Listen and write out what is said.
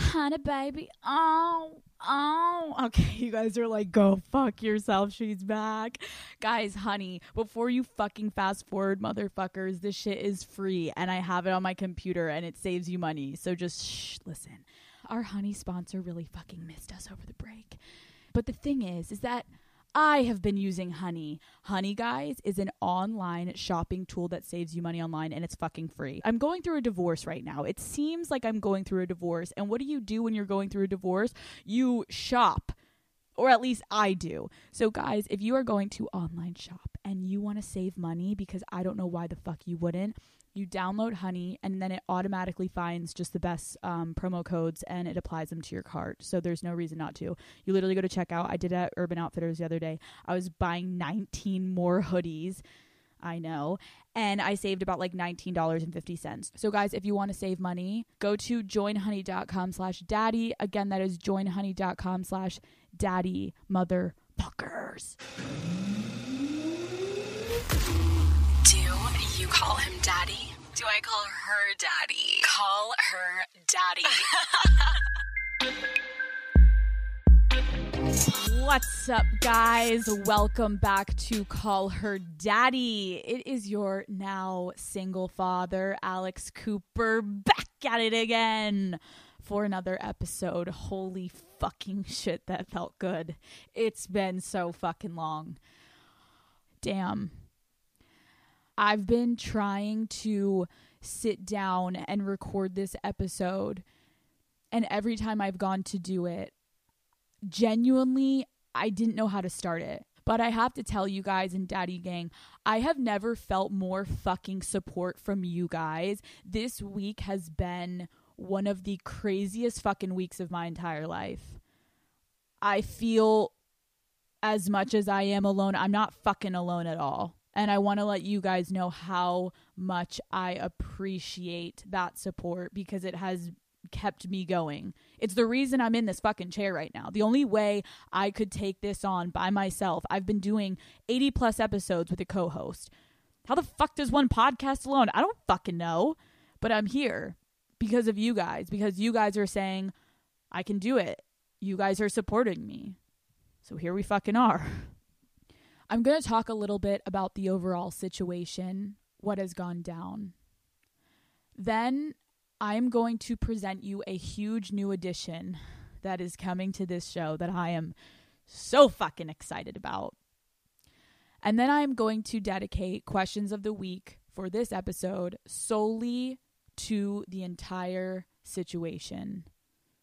honey baby. Oh. Okay, you guys are like, go fuck yourself. She's back. Guys, honey, before you fucking fast forward, motherfuckers, this shit is free and I have it on my computer and it saves you money. So just listen. Our honey sponsor really fucking missed us over the break. But the thing is that I have been using Honey. Honey, guys, is an online shopping tool that saves you money online, and it's fucking free. I'm going through a divorce right now. It seems like I'm going through a divorce. And what do you do when you're going through a divorce? You shop. Or at least I do. So, guys, if you are going to online shop and you want to save money, because I don't know why the fuck you wouldn't, you download Honey and then it automatically finds just the best promo codes and it applies them to your cart. So there's no reason not to. You literally go to checkout. I did it at Urban Outfitters the other day. I was buying 19 more hoodies. I know. And I saved about like $19.50. So guys, if you want to save money, go to joinhoney.com/daddy. Again, that is joinhoney.com/daddy motherfuckers. Do you call him daddy? Do I call her daddy? Call her daddy. What's up, guys? Welcome back to Call Her Daddy. It is your now single father, Alex Cooper, back at it again for another episode. Holy fucking shit, that felt good. It's been so fucking long. Damn. I've been trying to sit down and record this episode, and every time I've gone to do it, genuinely, I didn't know how to start it. But I have to tell you guys and Daddy Gang, I have never felt more fucking support from you guys. This week has been one of the craziest fucking weeks of my entire life. I feel as much as I am alone, I'm not fucking alone at all. And I want to let you guys know how much I appreciate that support because it has kept me going. It's the reason I'm in this fucking chair right now. The only way I could take this on by myself, I've been doing 80 plus episodes with a co-host. How the fuck does one podcast alone? I don't fucking know. But I'm here because of you guys. Because you guys are saying, I can do it. You guys are supporting me. So here we fucking are. I'm going to talk a little bit about the overall situation, what has gone down. Then I'm going to present you a huge new addition that is coming to this show that I am so fucking excited about. And then I'm going to dedicate questions of the week for this episode solely to the entire situation.